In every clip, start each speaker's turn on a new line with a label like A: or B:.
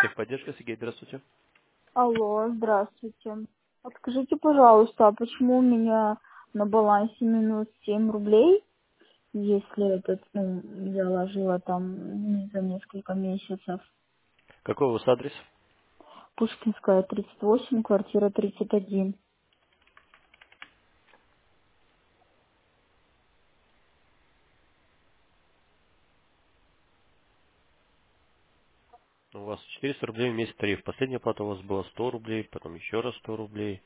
A: Техподдержка, Сергей, здравствуйте.
B: Алло, здравствуйте. Подскажите, пожалуйста, а почему у меня на балансе минус 7 рублей, если я ложила там за несколько месяцев?
A: Какой у вас адрес?
B: Пушкинская, 38, квартира 31.
A: У вас 400 рублей в месяц тариф. Последняя плата у вас была 100 рублей, потом еще раз 100 рублей.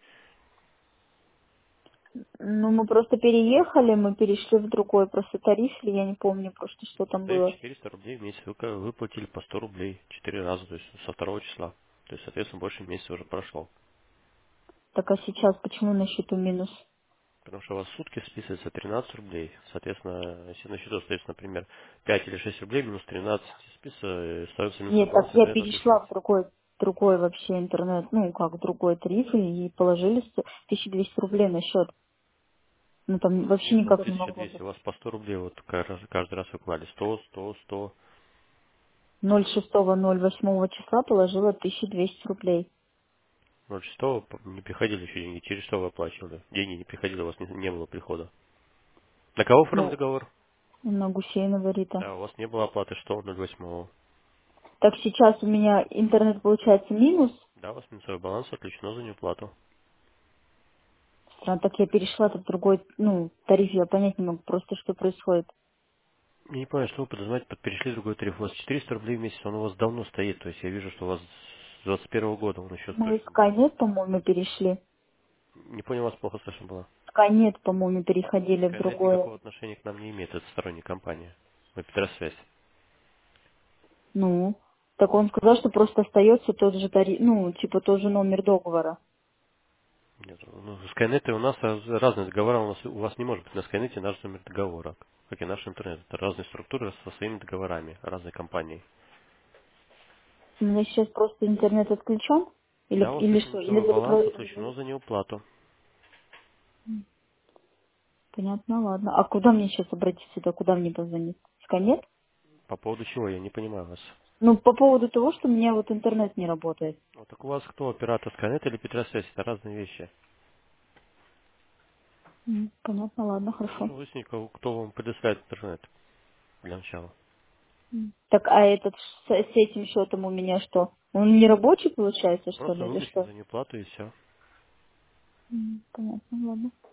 B: Ну, мы просто переехали, мы перешли в другой просто тариф, или я не помню просто, что там
A: Тариф
B: было.
A: 400 рублей в месяц. Вы выплатили по 100 рублей 4 раза, то есть со второго числа. То есть, соответственно, больше месяца уже прошло.
B: Так а сейчас почему на счету минус?
A: Потому что у вас в сутки списывается 13 рублей. Соответственно, если на счету остается, например, 5 или 6 рублей, минус 13 становится минусовой
B: Нет,
A: баланс,
B: так я
A: интернет
B: перешла в
A: отключается.
B: другой вообще интернет, ну, как другой тариф, и положили 1200 рублей на счет. Ну, там вообще
A: Нет, у вас
B: никак не могло
A: 1200,
B: быть.
A: у вас по 100 рублей вот каждый раз вы клали 100, 100, 100.
B: 06.08 числа положила 1200 рублей.
A: 06 не приходили еще деньги. Через что вы оплачивали? Деньги не приходили, у вас не было прихода. На кого оформлен
B: Ну,
A: договор?
B: на Гусейнова Рита.
A: Да, у вас не было оплаты, что 08.
B: Так сейчас у меня интернет получается минус.
A: Да, у вас минусовой баланс отключено за неуплату.
B: Странно, так я перешла в другой, тариф, я понять не могу просто, что происходит.
A: Я не понимаю, что вы подразумеваете, перешли в другой тариф. У вас 400 рублей в месяц, он у вас давно стоит. То есть я вижу, что у вас с 21 года он еще
B: Мы
A: стоит.
B: в Скайнет, по-моему, перешли.
A: Не понял, вас плохо слышно было.
B: В Скайнет, по-моему, переходили в
A: Скайнет
B: другое.
A: никакого отношения к нам не имеет, это сторонняя компания. Мы Петросвязь.
B: Ну, так он сказал, что просто остается тот же тариф, типа тот же номер договора.
A: Нет, ну, в Скайнете у нас разные договора, у вас не может быть на Скайнете наш номер договора, как и наш интернет. Это разные структуры со своими договорами, разные компании.
B: У меня сейчас просто интернет отключен? Или,
A: Да, у вас
B: или
A: есть
B: что? Или
A: минусовой баланс
B: вы...
A: отключено за неуплату.
B: Понятно, ладно. А куда мне сейчас обратиться? Да куда мне позвонить? Скайнет?
A: По поводу чего, я не понимаю вас.
B: Ну, по поводу того, что у меня вот интернет не работает.
A: Вот так у вас кто, оператор Скайнет или Петросвязь? Это разные вещи.
B: Понятно, ладно,
A: Нужно
B: хорошо.
A: выяснить, кто вам предоставляет интернет для начала.
B: Так, а этот с этим счетом у меня что? Он не рабочий получается, что
A: Просто
B: ли, или
A: выпущен
B: что?
A: за неуплату и все.
B: Понятно, ладно.